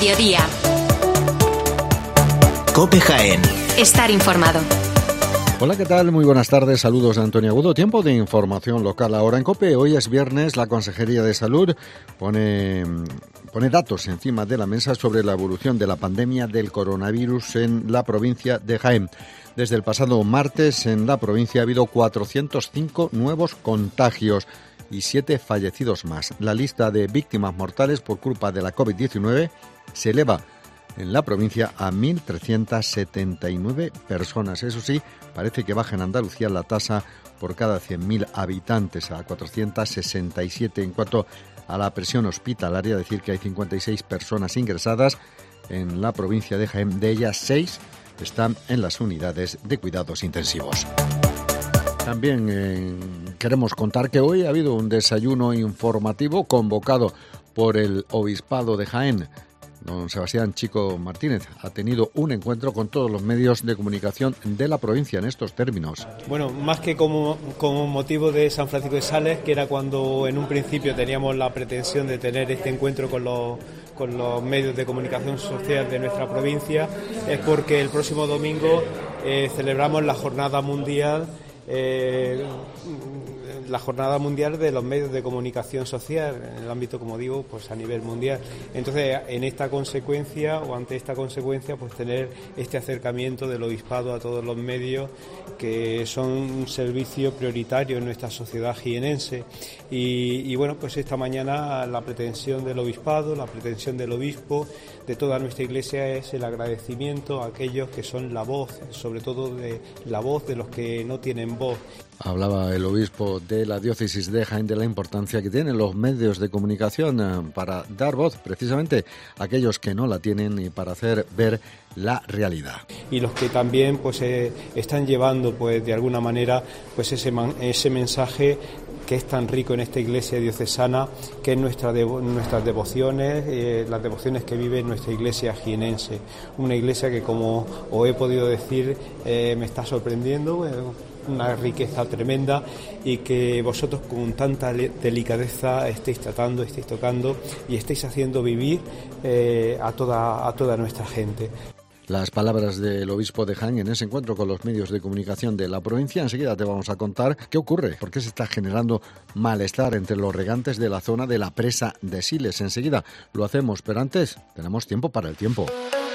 mediodía. COPE Jaén. Estar informado. Hola, ¿qué tal? Muy buenas tardes, saludos de Antonio Agudo. Tiempo de información local ahora en COPE. Hoy es viernes, la Consejería de Salud pone datos encima de la mesa sobre la evolución de la pandemia del coronavirus en la provincia de Jaén. Desde el pasado martes en la provincia ha habido 405 nuevos contagios y 7 fallecidos más. La lista de víctimas mortales por culpa de la COVID-19 se eleva en la provincia a 1.379 personas. Eso sí, parece que baja en Andalucía la tasa por cada 100.000 habitantes a 467. En cuanto a la presión hospitalaria, decir que hay 56 personas ingresadas en la provincia de Jaén. De ellas, 6 están en las unidades de cuidados intensivos. También queremos contar que hoy ha habido un desayuno informativo convocado por el Obispado de Jaén. Don Sebastián Chico Martínez ha tenido un encuentro con todos los medios de comunicación de la provincia en estos términos. Bueno, más que como motivo de San Francisco de Sales, que era cuando en un principio teníamos la pretensión de tener este encuentro con los medios de comunicación social de nuestra provincia, es porque el próximo domingo celebramos la Jornada Mundial de los medios de comunicación social en el ámbito, como digo, pues a nivel mundial. Entonces, ante esta consecuencia, pues tener este acercamiento del Obispado a todos los medios, que son un servicio prioritario en nuestra sociedad jienense. Y bueno, pues esta mañana la pretensión del Obispado, la pretensión del Obispo, de toda nuestra Iglesia, es el agradecimiento a aquellos que son la voz, sobre todo de la voz de los que no tienen voz. Hablaba el obispo de la diócesis de Jaén de la importancia que tienen los medios de comunicación para dar voz precisamente a aquellos que no la tienen y para hacer ver la realidad. Y los que también pues están llevando pues de alguna manera pues ese mensaje que es tan rico en esta iglesia diocesana, que es nuestras devociones, las devociones que vive nuestra iglesia jienense. Una iglesia que, como os he podido decir, me está sorprendiendo, una riqueza tremenda, y que vosotros con tanta delicadeza estéis tratando, estéis tocando y estéis haciendo vivir a toda nuestra gente. Las palabras del obispo de Jaén en ese encuentro con los medios de comunicación de la provincia. Enseguida te vamos a contar qué ocurre, por qué se está generando malestar entre los regantes de la zona de la presa de Siles. Enseguida lo hacemos, pero antes tenemos tiempo para el tiempo.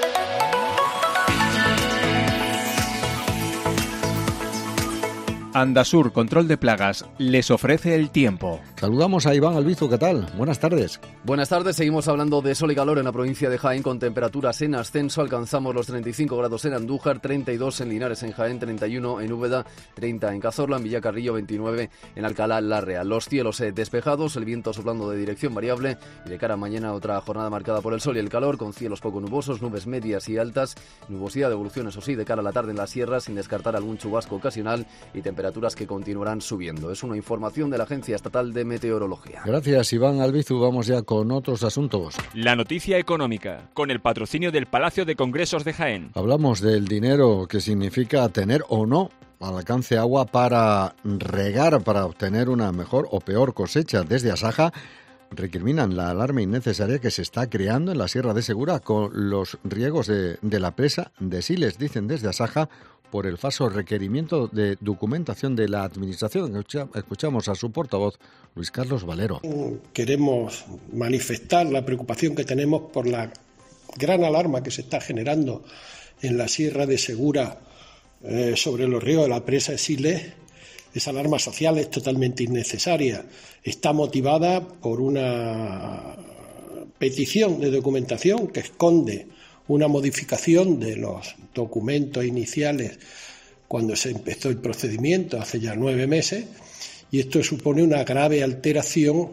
Andasur Control de Plagas les ofrece el tiempo. Saludamos a Iván Albizu, ¿qué tal? Buenas tardes. Buenas tardes, seguimos hablando de sol y calor en la provincia de Jaén con temperaturas en ascenso. Alcanzamos los 35 grados en Andújar, 32 en Linares, en Jaén, 31 en Úbeda, 30 en Cazorla, en Villacarrillo, 29 en Alcalá la Real. Los cielos despejados, el viento soplando de dirección variable y de cara a mañana otra jornada marcada por el sol y el calor, con cielos poco nubosos, nubes medias y altas, nubosidad de evolución, eso sí, de cara a la tarde en la sierra, sin descartar algún chubasco ocasional y temperaturas que continuarán subiendo. Es una información de la Agencia Estatal de Meteorología. Gracias, Iván Albizu. Vamos ya con otros asuntos. La noticia económica, con el patrocinio del Palacio de Congresos de Jaén. Hablamos del dinero que significa tener o no al alcance agua para regar, para obtener una mejor o peor cosecha. Desde Asaja recriminan la alarma innecesaria que se está creando en la Sierra de Segura con los riegos de la presa de Siles. Dicen desde Asaja, por el falso requerimiento de documentación de la Administración. Escuchamos a su portavoz, Luis Carlos Valero. Queremos manifestar la preocupación que tenemos por la gran alarma que se está generando en la Sierra de Segura sobre los riegos de la presa de Siles. Esa alarma social es totalmente innecesaria. Está motivada por una petición de documentación que esconde una modificación de los documentos iniciales cuando se empezó el procedimiento hace ya 9 meses, y esto supone una grave alteración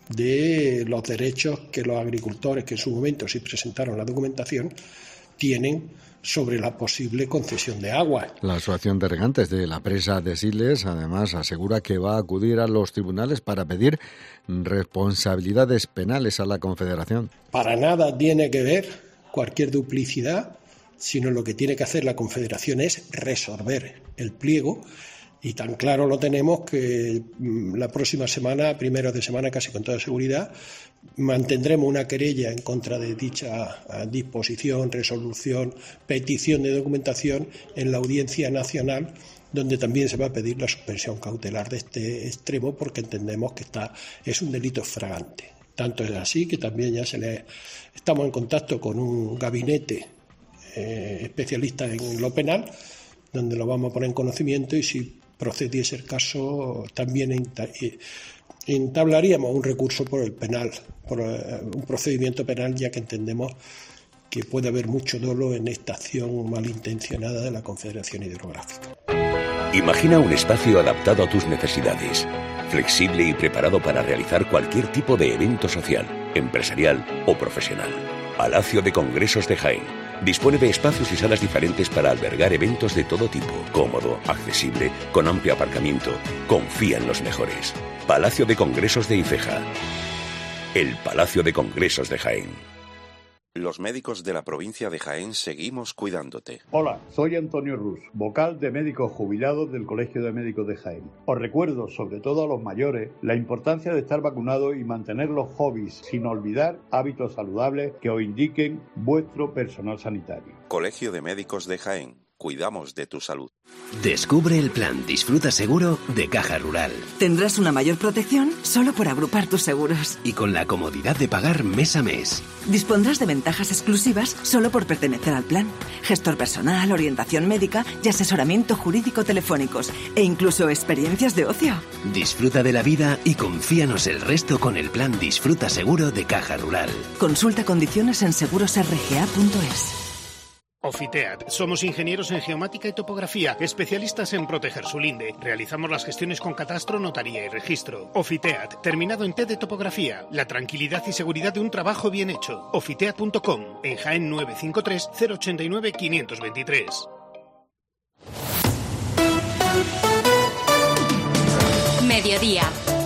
de los derechos que los agricultores, que en su momento sí presentaron la documentación, tienen sobre la posible concesión de agua. La Asociación de Regantes de la Presa de Siles, además, asegura que va a acudir a los tribunales para pedir responsabilidades penales a la Confederación. Para nada tiene que ver cualquier duplicidad, sino lo que tiene que hacer la Confederación es resolver el pliego Y tan claro lo tenemos que la próxima semana, primeros de semana casi con toda seguridad, mantendremos una querella en contra de dicha disposición, resolución, petición de documentación en la Audiencia Nacional, donde también se va a pedir la suspensión cautelar de este extremo, porque entendemos que es un delito flagrante. Tanto es así que también ya estamos en contacto con un gabinete especialista en lo penal, donde lo vamos a poner en conocimiento, y si procediese el caso también entablaríamos un recurso por el penal, por un procedimiento penal, ya que entendemos que puede haber mucho dolo en esta acción malintencionada de la Confederación Hidrográfica. Imagina un espacio adaptado a tus necesidades, flexible y preparado para realizar cualquier tipo de evento social, empresarial o profesional. Palacio de Congresos de Jaén. Dispone de espacios y salas diferentes para albergar eventos de todo tipo, cómodo, accesible, con amplio aparcamiento. Confía en los mejores. Palacio de Congresos de Ifeja. El Palacio de Congresos de Jaén. Los médicos de la provincia de Jaén seguimos cuidándote. Hola, soy Antonio Rus, vocal de médicos jubilados del Colegio de Médicos de Jaén. Os recuerdo, sobre todo a los mayores, la importancia de estar vacunados y mantener los hobbies, sin olvidar hábitos saludables que os indiquen vuestro personal sanitario. Colegio de Médicos de Jaén. Cuidamos de tu salud. Descubre el plan Disfruta Seguro de Caja Rural. Tendrás una mayor protección solo por agrupar tus seguros. Y con la comodidad de pagar mes a mes. Dispondrás de ventajas exclusivas solo por pertenecer al plan. Gestor personal, orientación médica y asesoramiento jurídico telefónicos. E incluso experiencias de ocio. Disfruta de la vida y confíanos el resto con el plan Disfruta Seguro de Caja Rural. Consulta condiciones en segurosrga.es. Ofiteat. Somos ingenieros en geomática y topografía, especialistas en proteger su linde. Realizamos las gestiones con catastro, notaría y registro. Ofiteat, terminado en T de topografía. La tranquilidad y seguridad de un trabajo bien hecho. Ofiteat.com. En Jaén 953 089 523. Mediodía.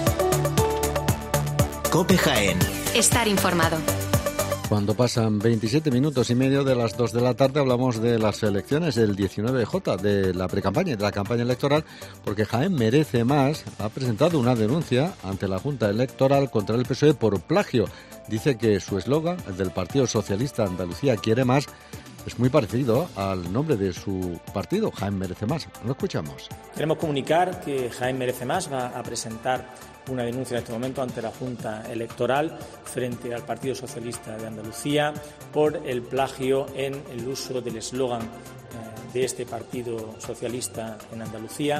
COPE Jaén. Estar informado. Cuando pasan 27 minutos y medio de las 2 de la tarde, hablamos de las elecciones del 19J, de la precampaña, de la campaña electoral, porque Jaén Merece Más ha presentado una denuncia ante la Junta Electoral contra el PSOE por plagio. Dice que su eslogan, el del Partido Socialista Andalucía Quiere Más, es muy parecido al nombre de su partido, Jaén Merece Más. Lo escuchamos. Queremos comunicar que Jaén Merece Más va a presentar una denuncia en este momento ante la Junta Electoral frente al Partido Socialista de Andalucía por el plagio en el uso del eslogan de este Partido Socialista en Andalucía,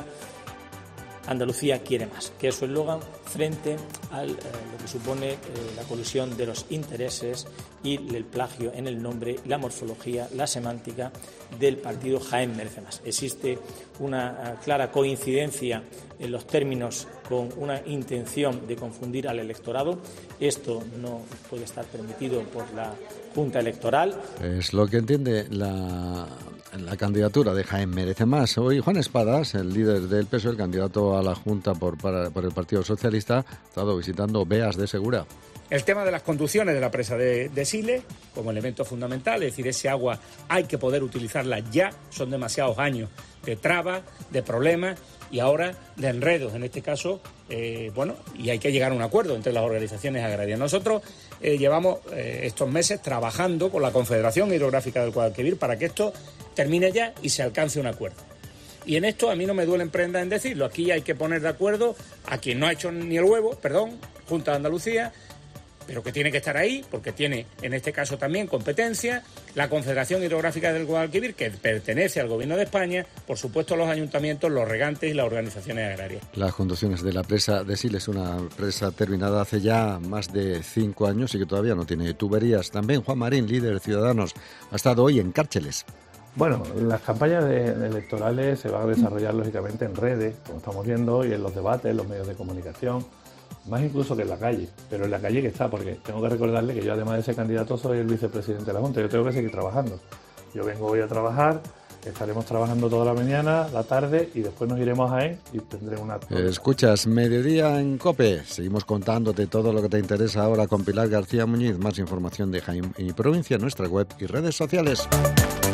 Andalucía Quiere Más, que es su eslogan frente a lo que supone la colusión de los intereses y el plagio en el nombre, la morfología, la semántica del partido Jaén Merece Más. Existe una clara coincidencia en los términos con una intención de confundir al electorado. Esto no puede estar permitido por la Junta Electoral. Es lo que entiende la candidatura de Jaén Merece Más. Hoy Juan Espadas, el líder del PSOE, el candidato a la Junta por el Partido Socialista, ha estado visitando Beas de Segura. El tema de las conducciones de la presa de Siles como elemento fundamental, es decir, ese agua hay que poder utilizarla ya, son demasiados años de trabas, de problemas y ahora de enredos, en este caso, y hay que llegar a un acuerdo entre las organizaciones agrarias. Nosotros llevamos estos meses trabajando con la Confederación Hidrográfica del Guadalquivir para que esto termine ya y se alcance un acuerdo. Y en esto a mí no me duele en prenda en decirlo, aquí hay que poner de acuerdo a quien no ha hecho ni el huevo, Junta de Andalucía, pero que tiene que estar ahí porque tiene en este caso también competencia, la Confederación Hidrográfica del Guadalquivir, que pertenece al Gobierno de España, por supuesto los ayuntamientos, los regantes y las organizaciones agrarias. Las conducciones de la presa de Siles, una presa terminada hace ya más de 5 años y que todavía no tiene tuberías. También Juan Marín, líder de Ciudadanos, ha estado hoy en Cárceles. Bueno, las campañas electorales se van a desarrollar lógicamente en redes, como estamos viendo, y en los debates, en los medios de comunicación, más incluso que en la calle, pero en la calle que está, porque tengo que recordarle que yo además de ser candidato soy el vicepresidente de la Junta, yo tengo que seguir trabajando. Yo vengo hoy a trabajar, estaremos trabajando toda la mañana, la tarde y después nos iremos a Jaén y tendré una... Escuchas Mediodía en COPE, seguimos contándote todo lo que te interesa ahora con Pilar García Muñiz, más información de Jaén y provincia en nuestra web y redes sociales.